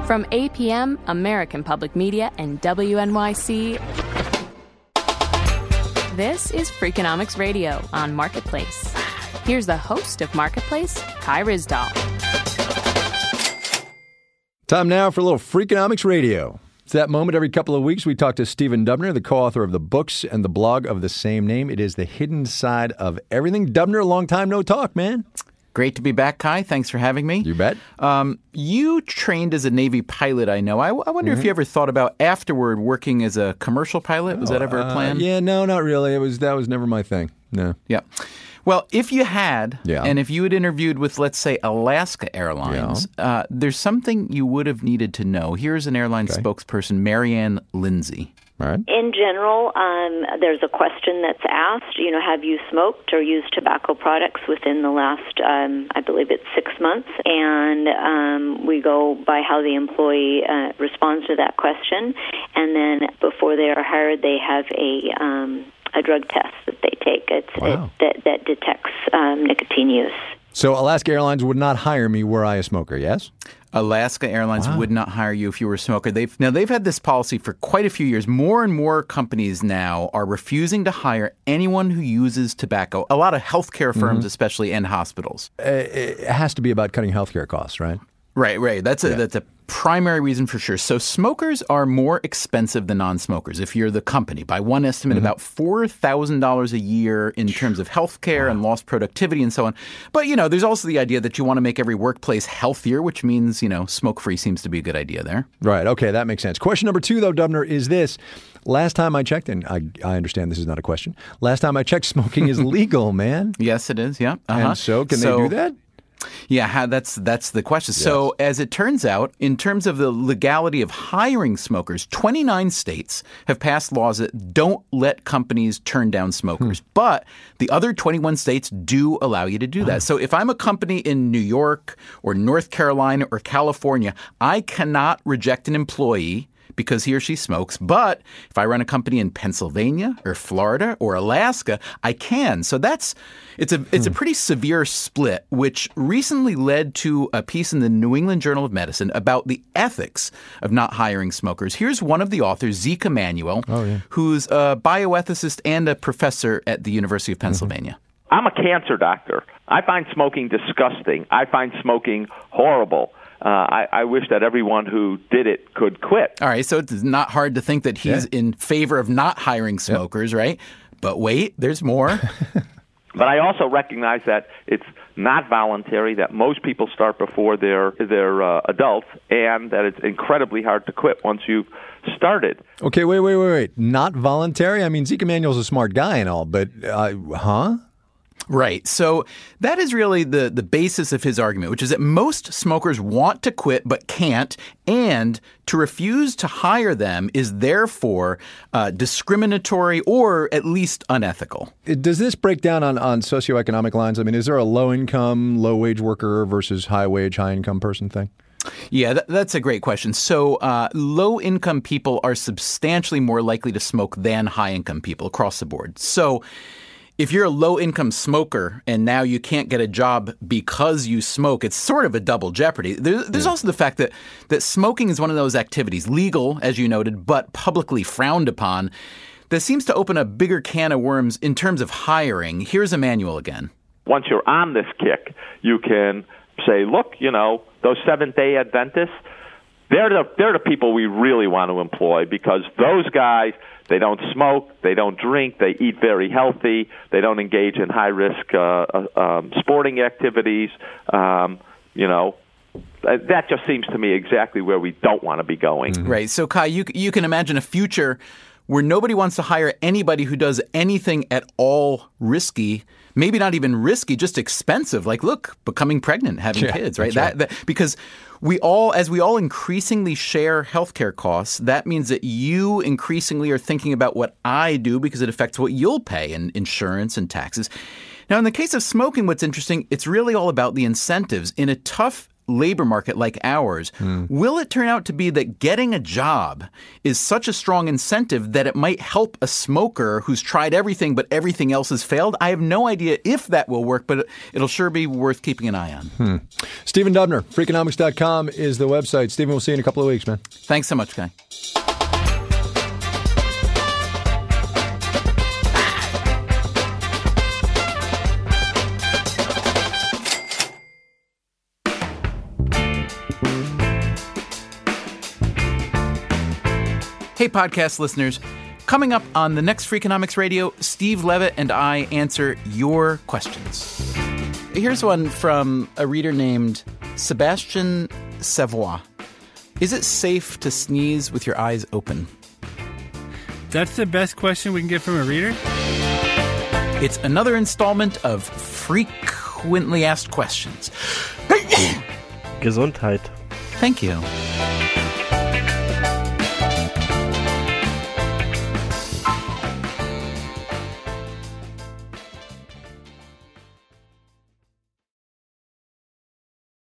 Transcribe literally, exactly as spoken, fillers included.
From A P M, American Public Media, and W N Y C, this is Freakonomics Radio on Marketplace. Here's the host of Marketplace, Kai Ryssdal. Time now for a little Freakonomics Radio. It's that moment every couple of weeks we talk to Stephen Dubner, the co-author of the books and the blog of the same name. It is the hidden side of everything. Dubner, long time no talk, man. Great to be back, Kai. Thanks for having me. You bet. Um, you trained as a Navy pilot, I know. I, I wonder mm-hmm. if you ever thought about afterward working as a commercial pilot. Was oh, that ever a plan? Uh, yeah, no, not really. It was that was never my thing. No. Yeah. Well, if you had, yeah. and if you had interviewed with, let's say, Alaska Airlines, yeah. uh, there's something you would have needed to know. Here's an airline okay. spokesperson, Marianne Lindsay. All right. In general, um, there's a question that's asked, you know, have you smoked or used tobacco products within the last, um, I believe it's six months? And um, we go by how the employee uh, responds to that question. And then before they are hired, they have a um, a drug test that they take it's, wow. it, that, that detects um, nicotine use. So Alaska Airlines would not hire me were I a smoker, yes? Alaska Airlines wow. would not hire you if you were a smoker. They've now they've had this policy for quite a few years. More and more companies now are refusing to hire anyone who uses tobacco. A lot of healthcare firms, mm-hmm. especially, and hospitals. Uh, it has to be about cutting healthcare costs, right? Right, right. That's a yeah. that's a primary reason for sure. So smokers are more expensive than non-smokers. If you're the company, by one estimate, mm-hmm. about four thousand dollars a year in terms of health care wow. and lost productivity and so on. But, you know, there's also the idea that you want to make every workplace healthier, which means, you know, smoke-free seems to be a good idea there. Right. Okay, that makes sense. Question number two, though, Dubner, is this. Last time I checked, and I, I understand this is not a question, last time I checked, smoking is legal, man. Yes, it is, yeah. Uh-huh. And so can so, they do that? Yeah, how, that's that's the question. Yes. So as it turns out, in terms of the legality of hiring smokers, twenty-nine states have passed laws that don't let companies turn down smokers. Hmm. But the other twenty-one states do allow you to do that. Oh. So if I'm a company in New York or North Carolina or California, I cannot reject an employee because he or she smokes. But if I run a company in Pennsylvania or Florida or Alaska, I can. So that's it's a it's hmm. a pretty severe split, which recently led to a piece in the New England Journal of Medicine about the ethics of not hiring smokers. Here's one of the authors, Zeke Emanuel, oh, yeah. who's a bioethicist and a professor at the University of Pennsylvania. Mm-hmm. I'm a cancer doctor. I find smoking disgusting. I find smoking horrible. Uh, I, I wish that everyone who did it could quit. All right, so it's not hard to think that he's yeah. in favor of not hiring smokers, yep. right? But wait, there's more. But I also recognize that it's not voluntary, that most people start before they're, they're uh, adults, and that it's incredibly hard to quit once you've started. Okay, wait, wait, wait, wait. Not voluntary? I mean, Zeke Emanuel's a smart guy and all, but, uh, huh? Right. So that is really the, the basis of his argument, which is that most smokers want to quit but can't, and to refuse to hire them is therefore uh, discriminatory or at least unethical. Does this break down on, on socioeconomic lines? I mean, is there a low-income, low-wage worker versus high-wage, high-income person thing? Yeah, that, that's a great question. So uh, low-income people are substantially more likely to smoke than high-income people across the board. So if you're a low-income smoker and now you can't get a job because you smoke, it's sort of a double jeopardy. There, there's yeah. also the fact that, that smoking is one of those activities, legal, as you noted, but publicly frowned upon, that seems to open a bigger can of worms in terms of hiring. Here's Emanuel again. Once you're on this kick, you can say, look, you know, those Seventh-day Adventists, they're the, they're the people we really want to employ because those guys, they don't smoke, they don't drink, they eat very healthy, they don't engage in high-risk uh, uh, um, sporting activities. Um, you know, that just seems to me exactly where we don't want to be going. Mm-hmm. Right. So, Kai, you you can imagine a future where nobody wants to hire anybody who does anything at all risky, maybe not even risky, just expensive. Like, look, becoming pregnant, having yeah, kids, right? That, right? that because we all, as we all increasingly share healthcare costs, that means that you increasingly are thinking about what I do because it affects what you'll pay in insurance and taxes. Now, in the case of smoking, what's interesting, it's really all about the incentives. In a tough labor market like ours, mm. will it turn out to be that getting a job is such a strong incentive that it might help a smoker who's tried everything but everything else has failed? I have no idea if that will work, but it'll sure be worth keeping an eye on. Hmm. Stephen Dubner, Freakonomics dot com is the website. Stephen, we'll see you in a couple of weeks, man. Thanks so much, Guy. Hey, podcast listeners. Coming up on the next Freakonomics Radio, Steve Levitt and I answer your questions. Here's one from a reader named Sebastian Savoy. Is it safe to sneeze with your eyes open? That's the best question we can get from a reader? It's another installment of Frequently Asked Questions. Gesundheit. Thank you.